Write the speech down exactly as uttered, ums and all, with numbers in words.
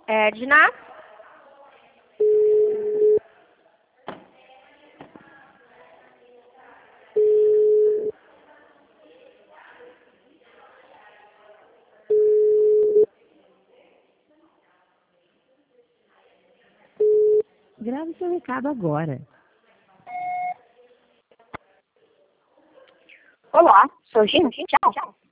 Edna? Grave seu recado agora. Olá, sou Gina. Tchau.